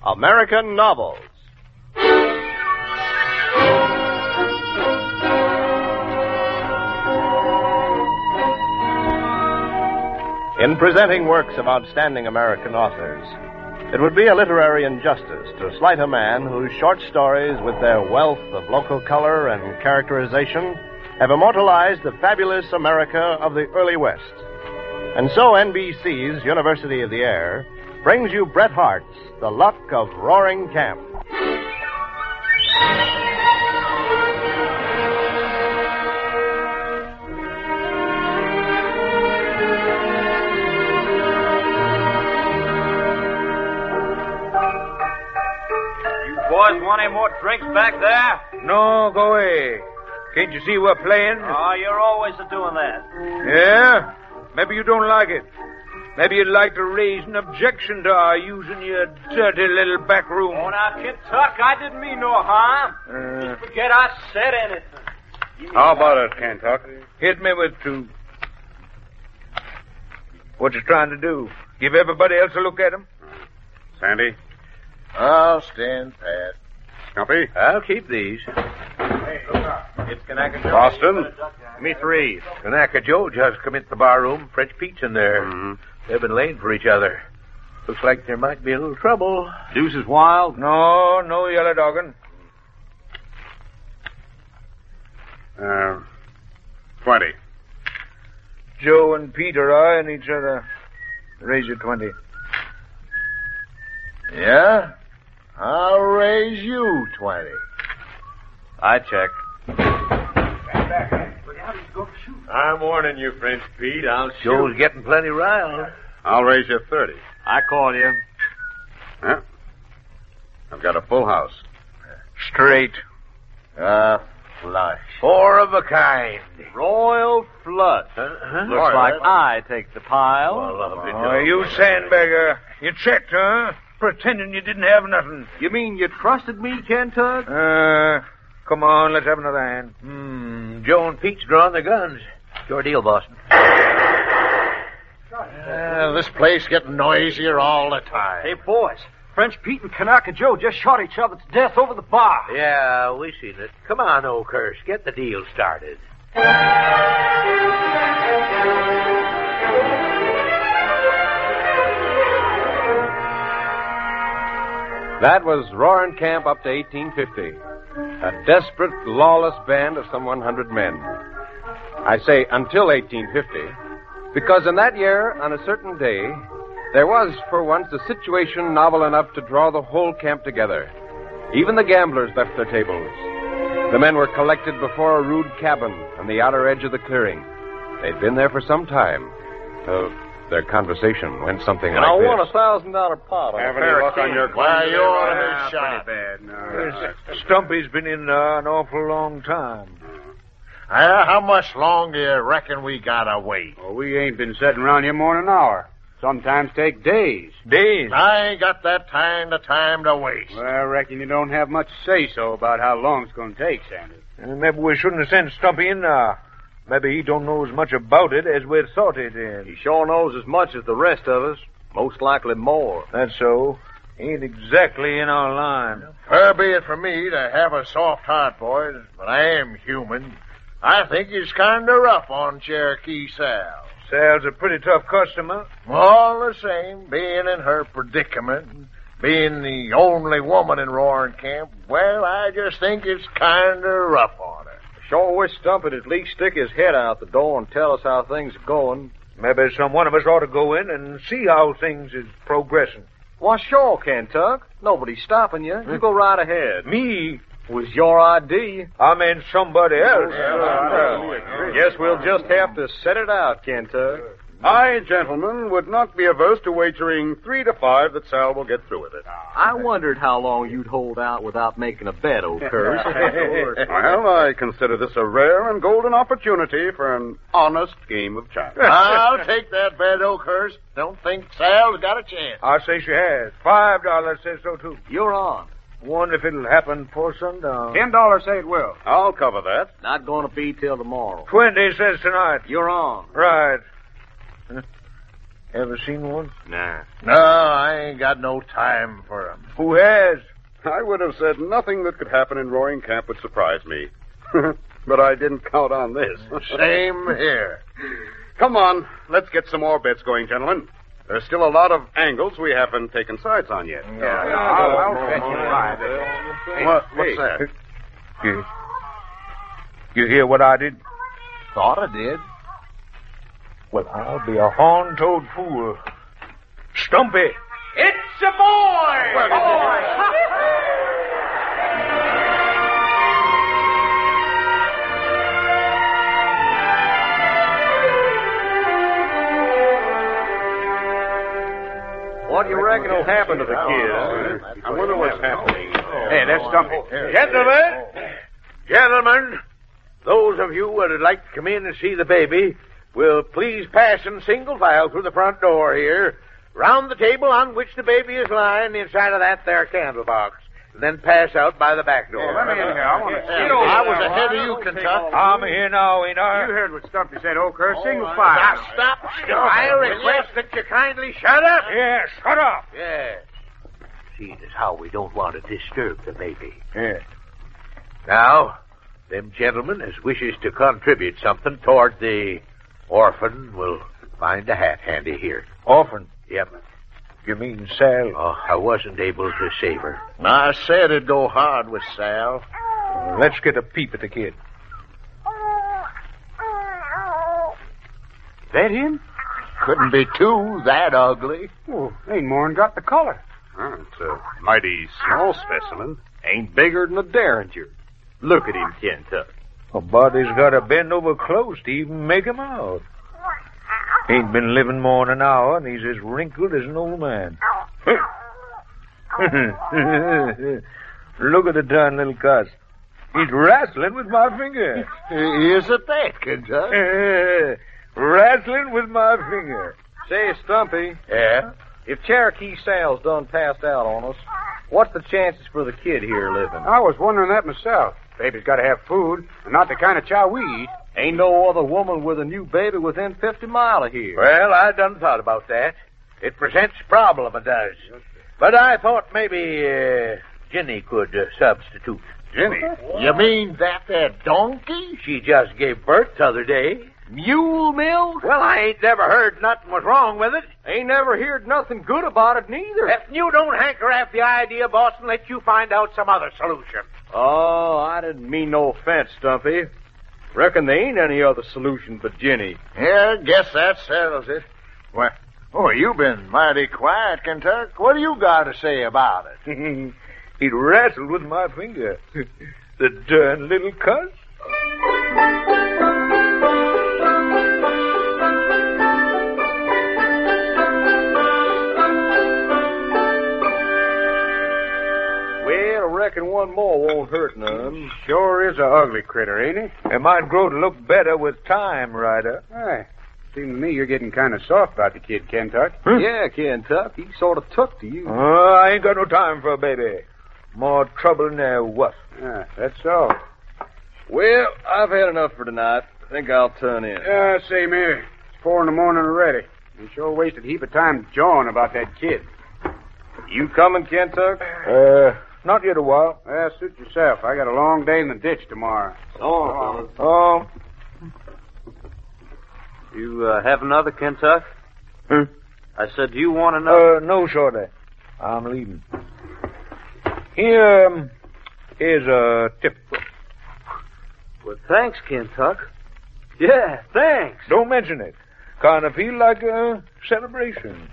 American Novels. In presenting works of outstanding American authors, it would be a literary injustice to slight a man whose short stories, with their wealth of local color and characterization, have immortalized the fabulous America of the early West. And so NBC's University of the Air brings you Bret Harte's The Luck of Roaring Camp. Boys, want any more drinks back there? No, go away. Can't you see we're playing? Oh, you're always doing that. Yeah? Maybe you don't like it. Maybe you'd like to raise an objection to our using your dirty little back room. Oh, now, Kid Tuck, I didn't mean no harm. Just forget I said anything. How about it, Kentuck? Hit me with two. What you trying to do? Give everybody else a look at him? Sandy? I'll stand pat. Stumpy? I'll keep these. Hey, look out. It's Kanaka Joe. Boston? Me three. Kanaka Joe just come into the bar room. French Pete's in there. Mm-hmm. They've been laying for each other. Looks like there might be a little trouble. Deuce is wild. No yellow dogging. 20. Joe and Pete are eyeing each other. Raise your 20. Yeah? I'll raise you 20. I check. I'm warning you, French Pete. I'll Joe's getting plenty riled. I'll raise you 30. I call you. Huh? I've got a full house. Straight. Flush. Four of a kind. Royal flush. Looks like I take the pile. Oh, you sandbagger. You checked, huh? Pretending you didn't have nothing. You mean you trusted me, Kentuck? Come on, let's have another hand. Joe and Pete's drawing their guns. Your deal, Boston. This place getting noisier all the time. Hey, boys. French Pete and Kanaka Joe just shot each other to death over the bar. Yeah, we seen it. Come on, old curse. Get the deal started. That was Roaring Camp up to 1850. A desperate, lawless band of some 100 men. I say until 1850, because in that year, on a certain day, there was, for once, a situation novel enough to draw the whole camp together. Even the gamblers left their tables. The men were collected before a rude cabin on the outer edge of the clearing. They'd been there for some time. Their conversation went something like this. I want $1,000 pot. Have any luck on your Why, claim? you're shot. Pretty bad. No. Stumpy's been in an awful long time. How much longer you reckon we gotta wait? Well, we ain't been sitting around here more than an hour. Sometimes take days. Days. I ain't got that time to waste. Well, I reckon you don't have much say-so about how long it's going to take, Sandy. Maybe we shouldn't have sent Stumpy in now. Maybe he don't know as much about it as we thought he did. He sure knows as much as the rest of us. Most likely more. That's so. Ain't exactly in our line. Far be it from me to have a soft heart, boys, but I am human. I think he's kind of rough on Cherokee Sal. Sal's a pretty tough customer. All the same, being in her predicament, being the only woman in Roaring Camp, well, I just think it's kind of rough on her. Sure wish Stumpy'd at least stick his head out the door and tell us how things are going. Maybe some one of us ought to go in and see how things is progressing. Why, sure, Kentuck. Nobody's stopping you. You go right ahead. Me? Was your idea. I mean somebody else. Guess we'll just have to set it out, Kentuck. I, gentlemen, would not be averse to wagering 3 to 5 that Sal will get through with it. I wondered how long you'd hold out without making a bet, old curse. Well, I consider this a rare and golden opportunity for an honest game of chance. I'll take that bet, Oakhurst. Don't think Sal's got a chance. I say she has. $5 says so, too. You're on. Wonder if it'll happen before sundown. $10 say it will. I'll cover that. Not going to be till tomorrow. 20 says tonight. You're on. Right. Ever seen one? Nah. No, I ain't got no time for 'em. Who has? I would have said nothing that could happen in Roaring Camp would surprise me. But I didn't count on this. Same here. Come on, let's get some more bets going, gentlemen. There's still a lot of angles we haven't taken sides on yet. I'll bet you right. What's that? You hear what I did? Thought I did. Well, I'll be a horn-toed fool. Stumpy! It's a boy! What do you reckon will happen to the kid? I wonder what's happening. Hey, that's Stumpy. Gentlemen, those of you that would like to come in and see the baby will please pass in single file through the front door here, round the table on which the baby is lying inside of that there candle box, and then pass out by the back door. Let me in here. I want to see. I was ahead of you, Kentucky. I'm here now, ain't I? You heard what Stumpy said, Oakhurst. Single file. Now, stop. I request that you kindly shut up. Yeah, shut up. Yes. See, that's how we don't want to disturb the baby. Yeah. Now, them gentlemen as wishes to contribute something toward the orphan will find a hat handy here. Orphan? Yep. You mean Sal? Oh, I wasn't able to save her. I said it'd go hard with Sal. Let's get a peep at the kid. That him? Couldn't be two that ugly. Oh, ain't more'n got the color. It's a mighty small specimen. Ain't bigger than a Derringer. Look at him, Kentucky. A body's got to bend over close to even make him out. Ain't been living more than an hour, and he's as wrinkled as an old man. Look at the darn little cuss. He's wrestling with my finger. Is it that, Kentucky? Wrestling with my finger. Say, Stumpy, Yeah? if Cherokee Sal's done passed out on us, what's the chances for the kid here living? I was wondering that myself. Baby's got to have food, and not the kind of chow we eat. Ain't no other woman with a new baby within 50 miles of here. Well, I done thought about that. It presents a problem, it does. But I thought maybe Jenny could substitute. Jenny? You mean that there donkey? She just gave birth the other day. Mule milk? Well, I ain't never heard nothing was wrong with it. Ain't never heard nothing good about it, neither. If you don't hanker after the idea, Boston, let you find out some other solution. Oh, I didn't mean no offense, Stumpy. Reckon there ain't any other solution but Jenny. Yeah, guess that settles it. Well, you've been mighty quiet, Kentucky. What do you got to say about it? He wrestled with my finger. The darn little cuss. Well, I reckon one more won't hurt none. Sure is a ugly critter, ain't he? It might grow to look better with time, Ryder. Hey, seems to me you're getting kind of soft about the kid, Kentucky. Yeah, Kentucky, he sort of took to you. I ain't got no time for a baby. More trouble than there was. Yeah, that's so. Well, I've had enough for tonight. I think I'll turn in. Yeah, same here. It's 4 a.m. already. You sure wasted a heap of time jawing about that kid. You coming, Kentucky? Not yet a while. Well, suit yourself. I got a long day in the ditch tomorrow. Oh, Oh. You have another, Kentucky? I said, do you want Uh, another? no, Shorty. I'm leaving. Here's a tip. Well, thanks, Kentucky. Yeah, thanks. Don't mention it. Kind of feel like a celebration.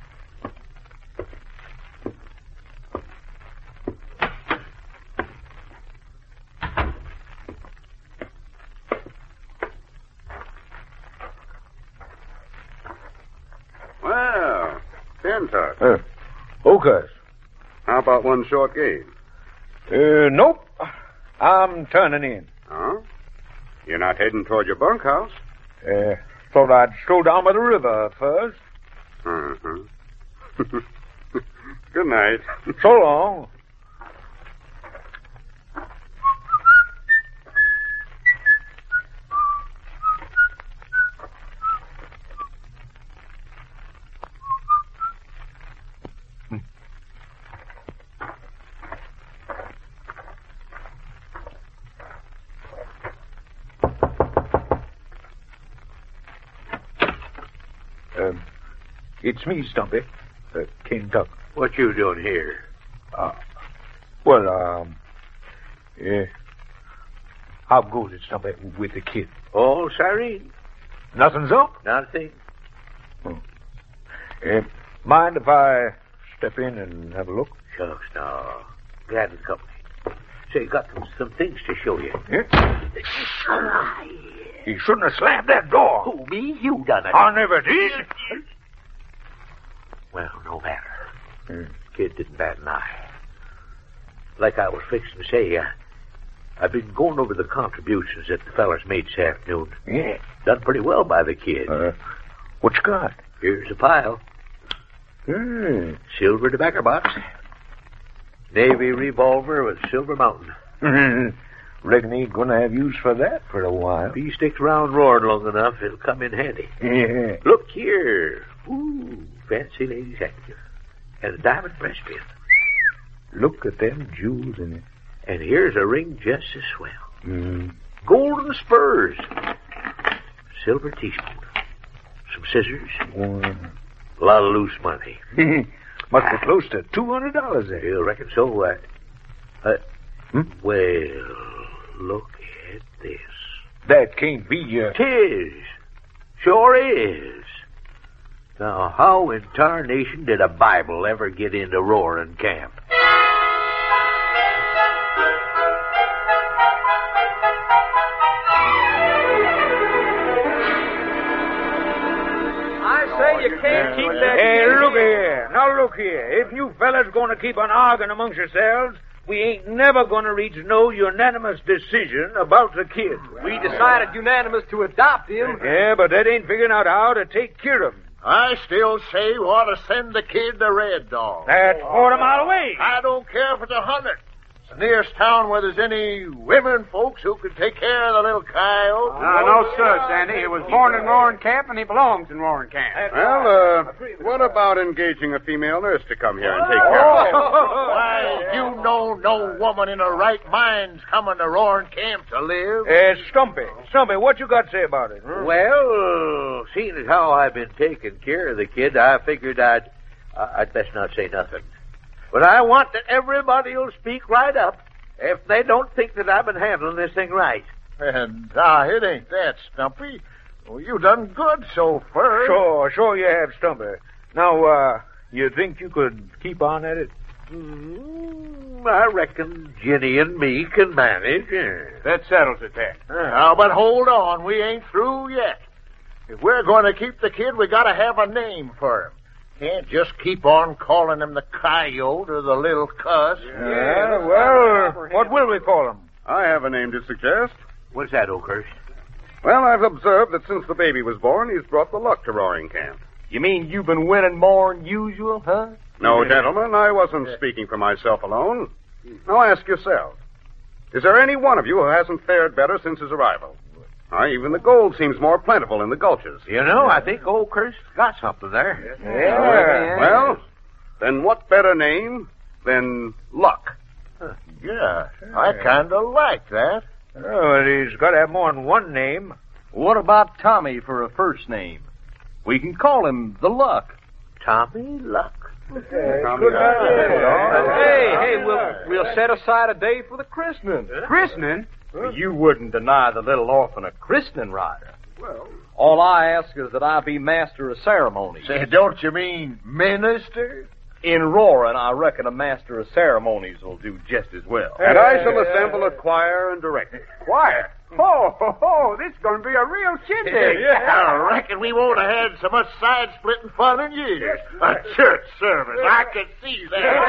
Well, Kentucky. Oakhurst. How about one short game? Nope. I'm turning in. Huh? You're not heading toward your bunkhouse? Thought I'd stroll down by the river first. Uh-huh. Good night. So long. It's me, Stumpy. King Tuck. What you doing here? Yeah. How goes it, Stumpy, with the kid? All serene. Nothing's up? Nothing. Mind if I step in and have a look? Shucks, no. Glad of the company. Say, got some things to show you. Yeah? You shouldn't have slammed that door. Who, me? You done it. I never did. Well, no matter. Kid didn't bat an eye. Like I was fixing to say, I've been going over the contributions that the fellas made this afternoon. Yeah. Done pretty well by the kid. What you got? Here's a pile. Silver tobacco box. Navy revolver with silver mountain. Reckon he ain't gonna have use for that for a while. If he sticks around Roaring long enough, it'll come in handy. Yeah. Look here. Ooh, fancy lady's handkerchief. And a diamond breastpin. Look at them jewels in it. And here's a ring just as swell. Golden spurs. Silver teaspoon. Some scissors. A lot of loose money. Must be close to $200 there. You reckon so? Well, look at this. That can't be Tis. Sure is. Now, how in tarnation did a Bible ever get into Roaring Camp? You can't keep that. Hey, look here. Now, look here. If you fellas going to keep on arguing amongst yourselves, we ain't never going to reach no unanimous decision about the kid. We decided unanimous to adopt him. Yeah, but that ain't figuring out how to take care of him. I still say we ought to send the kid to Red Dog. That's 40 miles away. I don't care if it's 100. It's the nearest town where there's any women folks who could take care of the little coyote. No, sir, Sandy. He was born in Roaring Camp, and he belongs in Roaring Camp. Well, what about engaging a female nurse to come here and take care of him? Why, you know no woman in her right mind's coming to Roaring Camp to live. Stumpy, what you got to say about it? Well, seeing as how I've been taking care of the kid, I figured I'd best not say nothing. But I want that everybody will speak right up if they don't think that I've been handling this thing right. And, it ain't that, Stumpy. Well, you done good so far. Sure you have, Stumpy. Now, you think you could keep on at it? I reckon Ginny and me can manage. That settles it, then. But hold on. We ain't through yet. If we're going to keep the kid, we got to have a name for him. Can't just keep on calling him the coyote or the little cuss. Yeah, well, what will we call him? I have a name to suggest. What's that, Oakhurst? Well, I've observed that since the baby was born, he's brought the luck to Roaring Camp. You mean you've been winning more than usual, huh? No, gentlemen, I wasn't speaking for myself alone. Now ask yourself, is there any one of you who hasn't fared better since his arrival? Even the gold seems more plentiful in the gulches. You know, I think Oakhurst got something there. Yeah. Well, then what better name than Luck? Yeah, I kind of like that. Oh, he's got to have more than one name. What about Tommy for a first name? We can call him the Luck. Tommy Luck. Hey, we'll set aside a day for the christening. Christening? You wouldn't deny the little orphan a christening rider. Well, all I ask is that I be master of ceremonies. Say, don't you mean minister? In Roaring, I reckon a master of ceremonies will do just as well. And I shall assemble a choir and direct it. Choir? This is going to be a real shindig. I reckon we won't have had so much side-splitting fun in years. A church service, I can see that.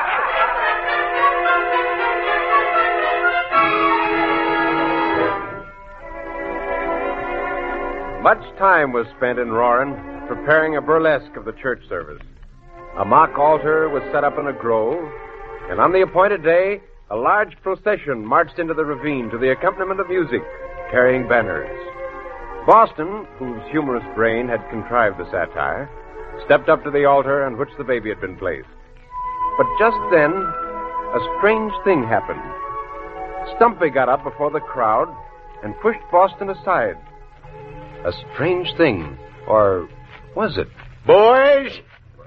Much time was spent in Roaring preparing a burlesque of the church service. A mock altar was set up in a grove, and on the appointed day, a large procession marched into the ravine to the accompaniment of music, carrying banners. Boston, whose humorous brain had contrived the satire, stepped up to the altar on which the baby had been placed. But just then, a strange thing happened. Stumpy got up before the crowd and pushed Boston aside. A strange thing, or was it? Boys,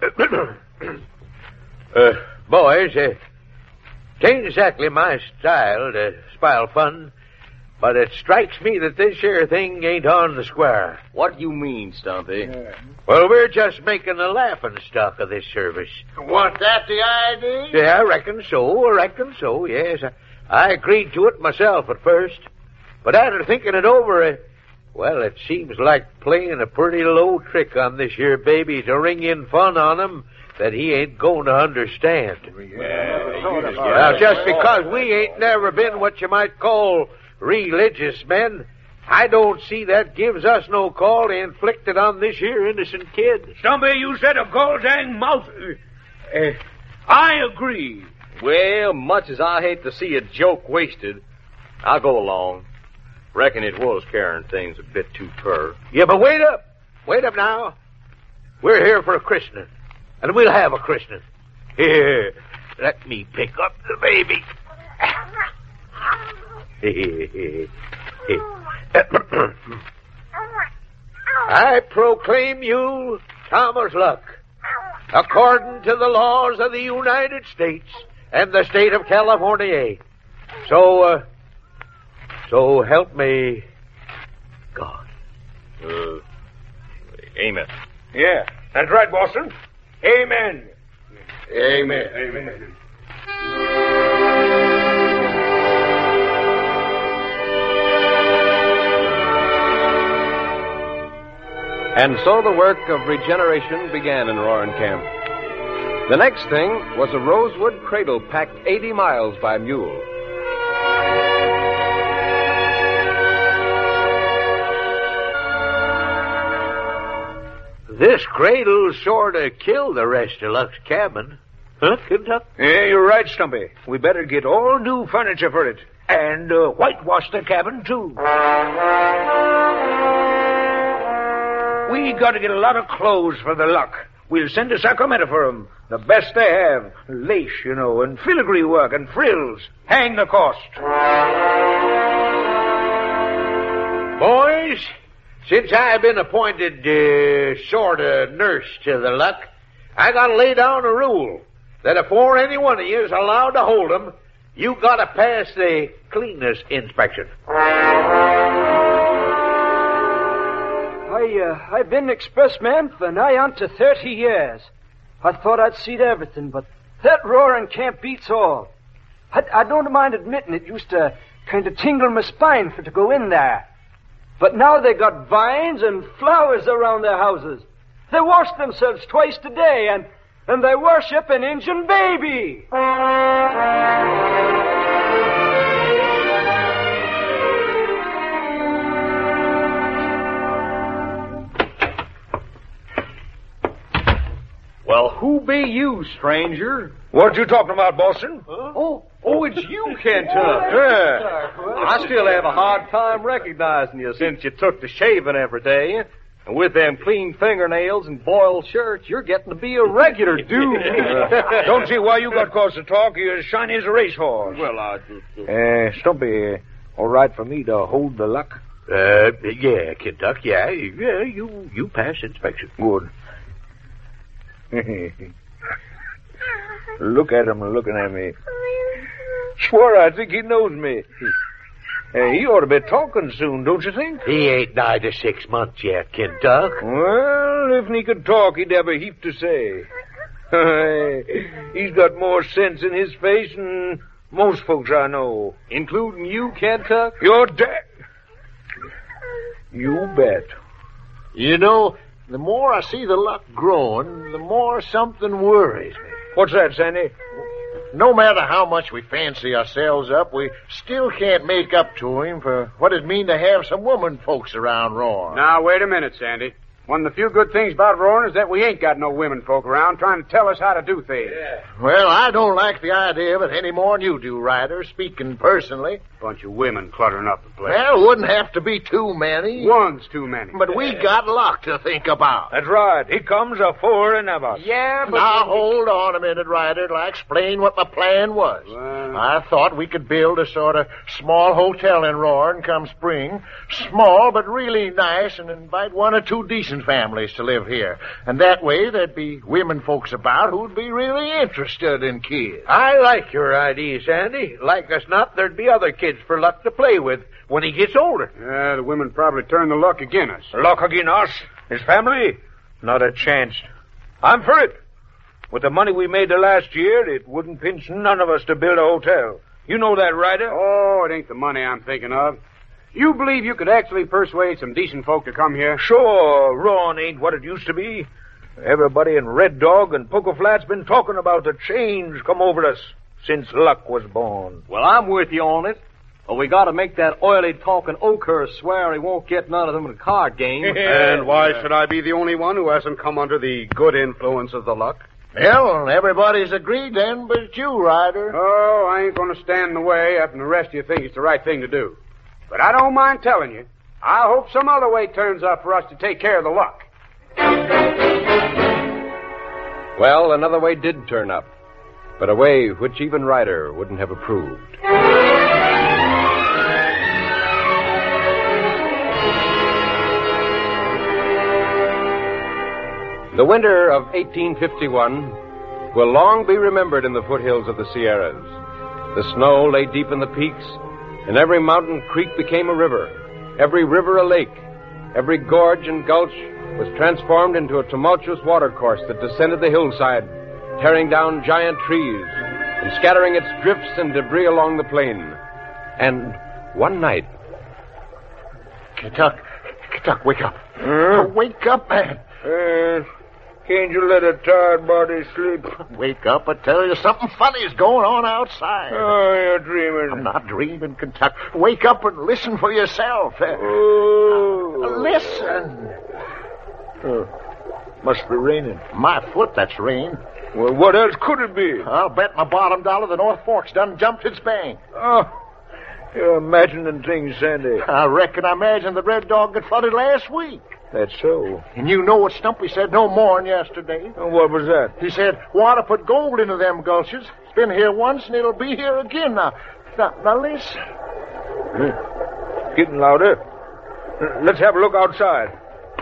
t'ain't exactly my style to spile fun, but it strikes me that this here thing ain't on the square. What you mean, Stumpy? Well, we're just making a laughing stock of this service. Was that the idea? Yeah, I reckon so, yes. I agreed to it myself at first, but after thinking it over, well, it seems like playing a pretty low trick on this here baby to ring in fun on him that he ain't going to understand. Now, just because we ain't never been what you might call religious men, I don't see that gives us no call to inflict it on this here innocent kid. Stumpy, you said a goddamn mouth. I agree. Well, much as I hate to see a joke wasted, I'll go along. Reckon it was carrying things a bit too far. Yeah, but wait up. Wait up now. We're here for a christening, and we'll have a christening. Here, let me pick up the baby. I proclaim you Thomas Luck, according to the laws of the United States and the state of California. So help me God. Amen. Yeah, that's right, Boston. Amen. Amen. Amen. And so the work of regeneration began in Roaring Camp. The next thing was a rosewood cradle packed 80 miles by mule. This cradle sort of killed the rest of Luck's cabin. Huh, Kentucky? Yeah, you're right, Stumpy. We better get all new furniture for it. And whitewash the cabin, too. We got to get a lot of clothes for the Luck. We'll send to Sacramento for 'em. The best they have. Lace, you know, and filigree work and frills. Hang the cost. Boys, since I've been appointed sort of nurse to the Luck, I got to lay down a rule that afore any one of you is allowed to hold 'em, you got to pass the cleanness inspection. I've been expressman for nigh on to 30 years. I thought I'd seen everything, but that Roaring Camp beats all. I don't mind admitting it used to kind of tingle my spine for to go in there. But now they got vines and flowers around their houses. They wash themselves twice a day, and they worship an Injun baby. Well, who be you, stranger? What you talking about, Boston? Oh, it's you, Kentucky. Yeah. I still have a hard time recognizing you since you took to shaving every day. And with them clean fingernails and boiled shirts, you're getting to be a regular dude. Don't see why you got cause to talk. You're as shiny as a racehorse. Well, I just... Stumpy, all right for me to hold the Luck? Yeah, Kentucky, yeah, you pass inspection. Good. Look at him looking at me. Sure, I think he knows me. He ought to be talking soon, don't you think? He ain't nigh to 6 months yet, Kentucky. Well, if he could talk, he'd have a heap to say. He's got more sense in his face than most folks I know. Including you, Kentucky? You're dead. You bet. You know, the more I see the Luck growing, the more something worries me. What's that, Sandy? No matter how much we fancy ourselves up, we still can't make up to him for what it mean to have some woman folks around Roaring. Now, wait a minute, Sandy. One of the few good things about Roaring is that we ain't got no women folk around trying to tell us how to do things. Yeah. Well, I don't like the idea of it any more than you do, Ryder, speaking personally. Bunch of women cluttering up the place. Well, wouldn't have to be too many. One's too many. But we got Luck to think about. That's right. He comes a four and ever. Yeah, but... Now, hold on a minute, Ryder, till I explain what my plan was. Well... I thought we could build a sort of small hotel in Roaring come spring. Small, but really nice, and invite one or two decent decent families to live here. And that way there'd be women folks about who'd be really interested in kids. I like your idea, Sandy. Like as not, there'd be other kids for Luck to play with when he gets older. Yeah, the women probably turn the luck against us. Luck against us? His family? Not a chance. I'm for it. With the money we made the last year, it wouldn't pinch none of us to build a hotel. You know that, Ryder? Oh, it ain't the money I'm thinking of. You believe you could actually persuade some decent folk to come here? Sure, Ron ain't what it used to be. Everybody in Red Dog and Poker Flat's been talking about the change come over us since Luck was born. Well, I'm with you on it. But we got to make that oily-talking Oakhurst swear he won't get none of them in a card game. And why should I be the only one who hasn't come under the good influence of the Luck? Well, everybody's agreed then but you, Ryder. Oh, I ain't going to stand in the way after the rest of you think it's the right thing to do. But I don't mind telling you, I hope some other way turns up for us to take care of the Luck. Well, another way did turn up, but a way which even Ryder wouldn't have approved. The winter of 1851 will long be remembered in the foothills of the Sierras. The snow lay deep in the peaks, and every mountain creek became a river, every river a lake, every gorge and gulch was transformed into a tumultuous watercourse that descended the hillside, tearing down giant trees and scattering its drifts and debris along the plain. And one night... Kentuck, wake up. Wake up, man. Can't you let a tired body sleep? Wake up, I tell you, something funny's going on outside. Oh, you're dreaming. I'm not dreaming, Kentuck. Wake up and listen for yourself. Listen. Must be raining. My foot, that's rain. Well, what else could it be? I'll bet my bottom dollar the North Fork's done jumped its bank. Oh, you're imagining things, Sandy. I reckon I imagined the Red Dog got flooded last week. That's so. And you know what Stumpy said no more'n yesterday. And what was that? He said, water put gold into them gulches. It's been here once and it'll be here again. Now listen. Getting louder. Let's have a look outside.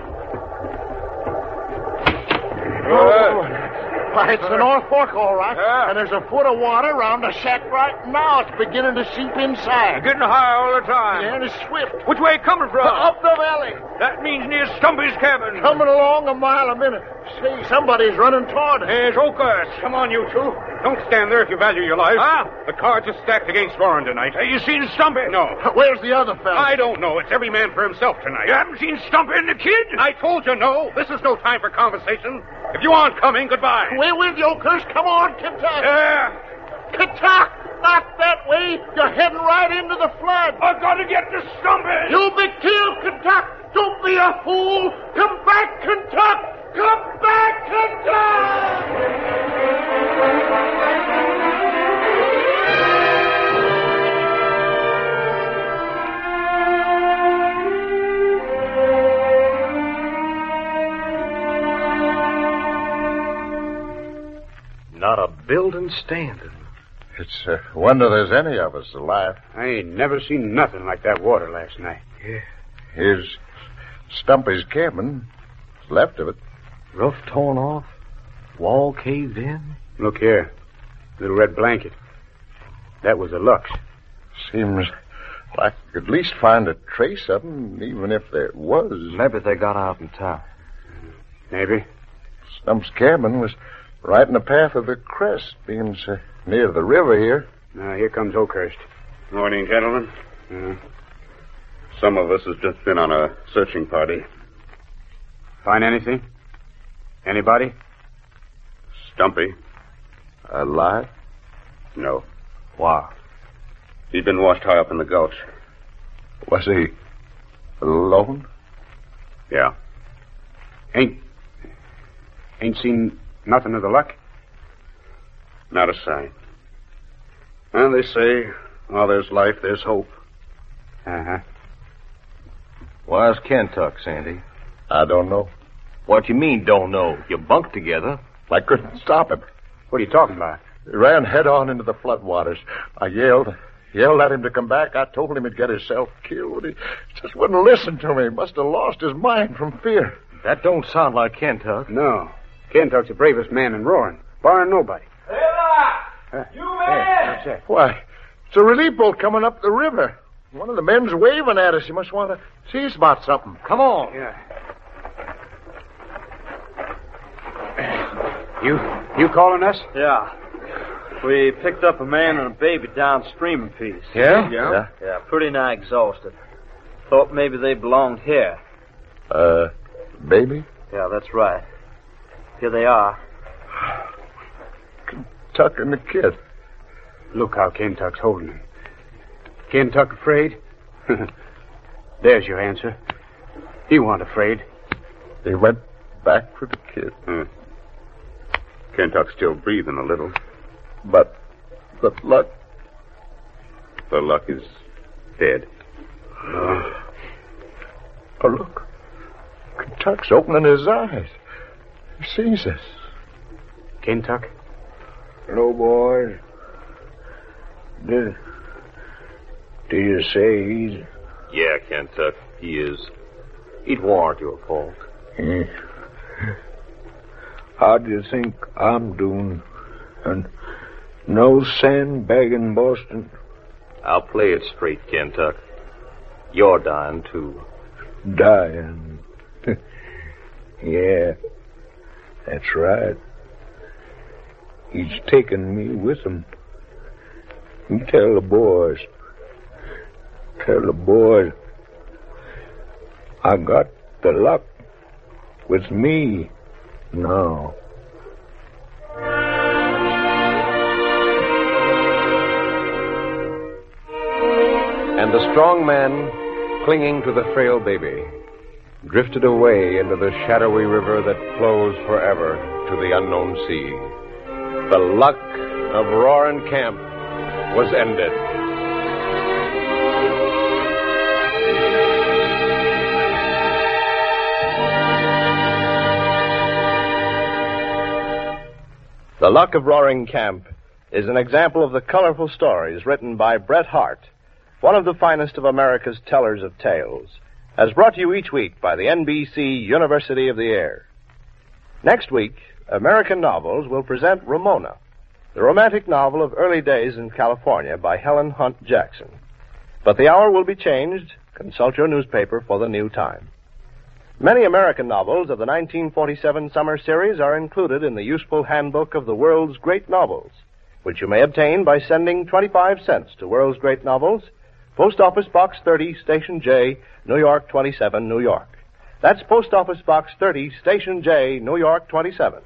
Why, it's the North Fork, all right. Yeah. And there's a foot of water around the shack right now. It's beginning to seep inside. Getting high all the time. Yeah, and it's swift. Which way it coming from? Up the valley. That means near Stumpy's cabin. Coming along a mile a minute. Say, somebody's running toward us. There's Oakhurst. Come on, you two. Don't stand there if you value your life. Huh? The cards are stacked against Warren tonight. Have you seen Stumpy? No. Where's the other fellow? I don't know. It's every man for himself tonight. You haven't seen Stumpy and the kid? I told you no. This is no time for conversation. If you aren't coming, goodbye. We're with you, Oakhurst. Come on, Kentuck. Yeah. Kentuck! Not that way. You're heading right into the flood. I've got to get to Stumpy. You'll be killed, Kentuck. Don't be a fool. Come back, Kentuck. Come back, Kentuck. Not a building standing. It's a wonder there's any of us alive. I ain't never seen nothing like that water last night. Yeah. Here's Stumpy's cabin. What's left of it. Roof torn off. Wall caved in. Look here. Little red blanket. That was a Lux. Seems like we could at least find a trace of them, even if there was. Maybe they got out in time. Maybe. Stump's cabin was right in the path of the crest, being so near the river here. Now, here comes Oakhurst. Morning, gentlemen. Some of us has just been on a searching party. Find anything? Anybody? Stumpy? Alive? No. Why? He'd been washed high up in the gulch. Was he alone? Yeah. Ain't seen nothing of the Luck? Not a sign. And they say, while there's life, there's hope. Uh-huh. Why's Kentuck, Sandy? I don't know. What you mean, don't know? You bunked together. I couldn't stop him. What are you talking about? He ran head on into the floodwaters. I yelled at him to come back. I told him he'd get himself killed. He just wouldn't listen to me. He must have lost his mind from fear. That don't sound like Kentuck. No. Kentuck's the bravest man in Roaring, barring nobody. Hey, you man! What's that? Why, it's a relief boat coming up the river. One of the men's waving at us. He must want to see us about something. Come on. Yeah. You calling us? Yeah. We picked up a man and a baby downstream a piece. Yeah? Yeah, pretty nigh exhausted. Thought maybe they belonged here. Baby? Yeah, that's right. Here they are. Tuck and the kid. Look how Kentuck's holding him. Kentuck afraid? There's your answer. He wasn't afraid. They went back for the kid. Kentuck's still breathing a little. But Luck... The Luck is dead. Oh, look. Kentuck's opening his eyes. He sees us. Kentuck? Hello, boys. Do you say he's... Yeah, Kentuck, he is. It warn't your fault. How do you think I'm doing? And no sandbagging, Boston? I'll play it straight, Kentuck. You're dying, too. Dying. Yeah, that's right. He's taking me with him. You tell the boys. Tell the boys I got the Luck with me now. And the strong man, clinging to the frail baby, drifted away into the shadowy river that flows forever to the unknown sea. The luck of Roaring Camp was ended. The Luck of Roaring Camp is an example of the colorful stories written by Bret Harte, one of the finest of America's tellers of tales, as brought to you each week by the NBC University of the Air. Next week, American Novels will present Ramona, the romantic novel of early days in California by Helen Hunt Jackson. But the hour will be changed. Consult your newspaper for the new time. Many American novels of the 1947 summer series are included in the useful handbook of the World's Great Novels, which you may obtain by sending 25 cents to World's Great Novels, Post Office Box 30, Station J, New York 27, New York. That's Post Office Box 30, Station J, New York 27.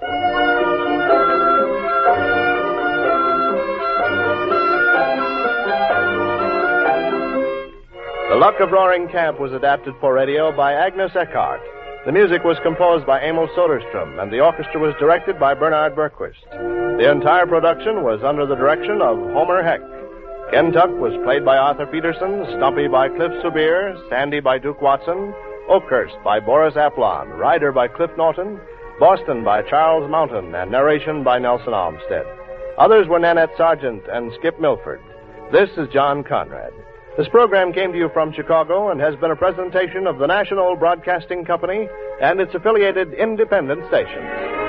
The Luck of Roaring Camp was adapted for radio by Agnes Eckhart. The music was composed by Emil Soderstrom, and the orchestra was directed by Bernard Berquist. The entire production was under the direction of Homer Heck. Kentuck was played by Arthur Peterson, Stumpy by Cliff Subir, Sandy by Duke Watson, Oakhurst by Boris Aplon, Ryder by Cliff Norton, Boston by Charles Mountain, and narration by Nelson Olmsted. Others were Nanette Sargent and Skip Milford. This is John Conrad. This program came to you from Chicago and has been a presentation of the National Broadcasting Company and its affiliated independent stations.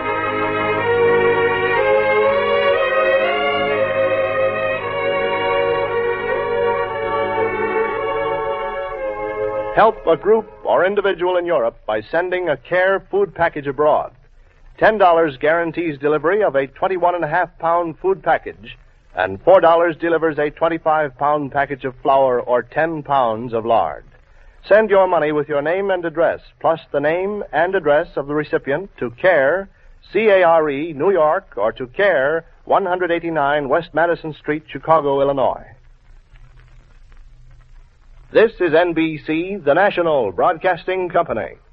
Help a group or individual in Europe by sending a CARE food package abroad. $10 guarantees delivery of a 21.5-pound food package, and $4 delivers a 25-pound package of flour or 10 pounds of lard. Send your money with your name and address, plus the name and address of the recipient, to CARE, C-A-R-E, New York, or to CARE, 189 West Madison Street, Chicago, Illinois. This is NBC, the National Broadcasting Company.